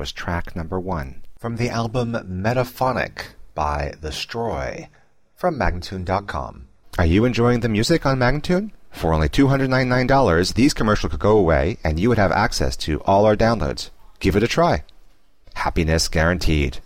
was track number 1 from the album Metaphonic by The Stroy from Magnatune.com. Are you enjoying the music on Magnatune? For only $299, these commercials could go away and you would have access to all our downloads. Give it a try. Happiness guaranteed.